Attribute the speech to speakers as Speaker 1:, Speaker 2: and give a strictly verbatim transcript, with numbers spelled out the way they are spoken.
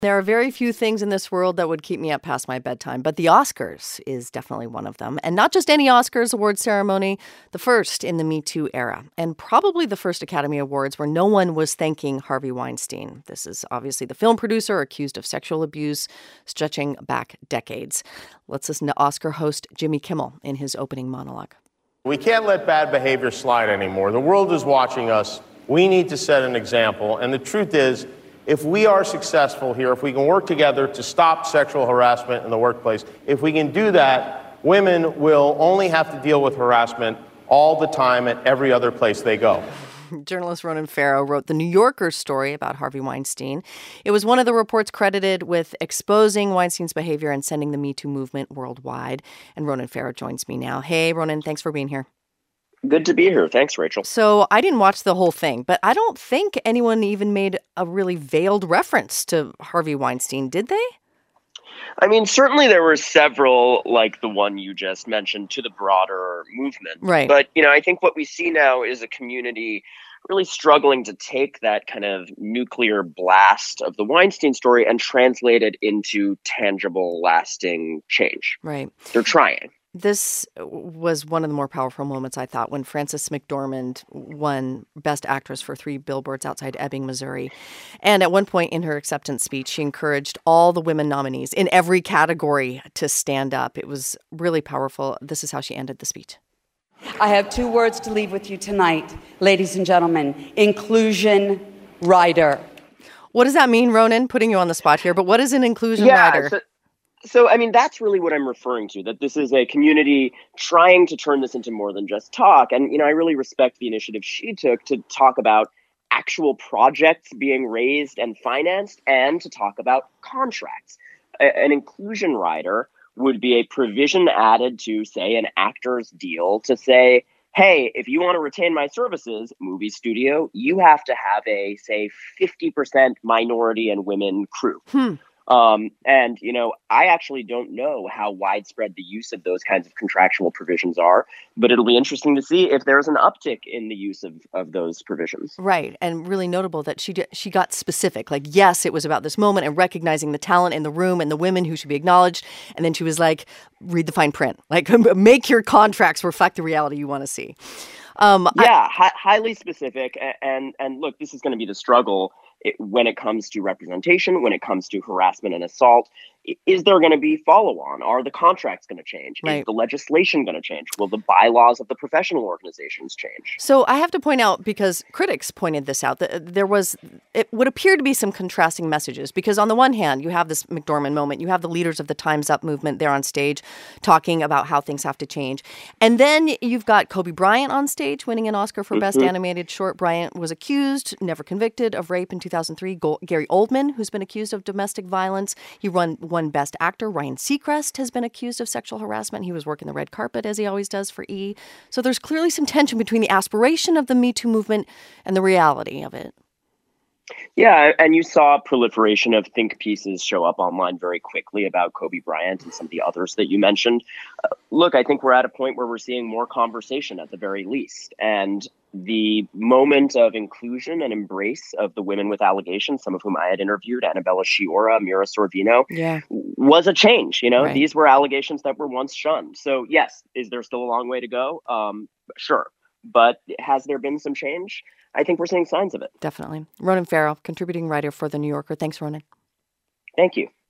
Speaker 1: There are very few things in this world that would keep me up past my bedtime, but the Oscars is definitely one of them. And not just any Oscars award ceremony, the first in the Me Too era, and probably the first Academy Awards where no one was thanking Harvey Weinstein. This is obviously the film producer accused of sexual abuse stretching back decades. Let's listen to Oscar host Jimmy Kimmel in his opening monologue.
Speaker 2: We can't let bad behavior slide anymore. The world is watching us. We need to set an example. And the truth is, if we are successful here, if we can work together to stop sexual harassment in the workplace, if we can do that, women will only have to deal with harassment all the time at every other place they go.
Speaker 1: Journalist Ronan Farrow wrote the New Yorker story about Harvey Weinstein. It was one of the reports credited with exposing Weinstein's behavior and sending the Me Too movement worldwide. And Ronan Farrow joins me now. Hey, Ronan, thanks for being here.
Speaker 3: Good to be here. Thanks, Rachel.
Speaker 1: So I didn't watch the whole thing, but I don't think anyone even made a really veiled reference to Harvey Weinstein, did they?
Speaker 3: I mean, certainly there were several, like the one you just mentioned, to the broader movement.
Speaker 1: Right.
Speaker 3: But, you know, I think what we see now is a community really struggling to take that kind of nuclear blast of the Weinstein story and translate it into tangible, lasting change.
Speaker 1: Right.
Speaker 3: They're trying.
Speaker 1: This was one of the more powerful moments, I thought, when Frances McDormand won Best Actress for Three Billboards Outside Ebbing, Missouri. And at one point in her acceptance speech, she encouraged all the women nominees in every category to stand up. It was really powerful. This is how she ended the speech.
Speaker 4: I have two words to leave with you tonight, ladies and gentlemen. Inclusion rider.
Speaker 1: What does that mean, Ronan? Putting you on the spot here, but what is an inclusion
Speaker 3: yeah,
Speaker 1: rider?
Speaker 3: So- So, I mean, that's really what I'm referring to, that this is a community trying to turn this into more than just talk. And, you know, I really respect the initiative she took to talk about actual projects being raised and financed and to talk about contracts. A- an inclusion rider would be a provision added to, say, an actor's deal to say, hey, if you want to retain my services, movie studio, you have to have a, say, fifty percent minority and women crew.
Speaker 1: Hmm.
Speaker 3: Um, and, you know, I actually don't know how widespread the use of those kinds of contractual provisions are, but it'll be interesting to see if there's an uptick in the use of, of those provisions.
Speaker 1: Right. And really notable that she did, she got specific. Like, yes, it was about this moment and recognizing the talent in the room and the women who should be acknowledged. And then she was like, read the fine print, like make your contracts reflect the reality you want to see. Um,
Speaker 3: yeah, I, hi- highly specific. And, and, and look, this is going to be the struggle. It, when it comes to representation, when it comes to harassment and assault, is there going to be follow-on? Are the contracts going to change?
Speaker 1: Right.
Speaker 3: Is the legislation going to change? Will the bylaws of the professional organizations change?
Speaker 1: So I have to point out, because critics pointed this out, that there was, it would appear to be some contrasting messages. Because on the one hand, you have this McDormand moment. You have the leaders of the Time's Up movement there on stage talking about how things have to change. And then you've got Kobe Bryant on stage winning an Oscar for mm-hmm. Best Animated Short. Bryant was accused, never convicted, of rape in two thousand three. Go- Gary Oldman, who's been accused of domestic violence. He won one Best Actor. Ryan Seacrest has been accused of sexual harassment. He was working the red carpet, as he always does, for E! So there's clearly some tension between the aspiration of the Me Too movement and the reality of it.
Speaker 3: Yeah, and you saw proliferation of think pieces show up online very quickly about Kobe Bryant and some of the others that you mentioned. Uh, look, I think we're at a point where we're seeing more conversation at the very least. And the moment of inclusion and embrace of the women with allegations, some of whom I had interviewed, Annabella Sciorra, Mira Sorvino,
Speaker 1: yeah.
Speaker 3: was a change. You know,
Speaker 1: right.
Speaker 3: These were allegations that were once shunned. So, yes, is there still a long way to go? Um, sure. But has there been some change? I think we're seeing signs of it.
Speaker 1: Definitely. Ronan Farrow, contributing writer for The New Yorker. Thanks, Ronan.
Speaker 3: Thank you.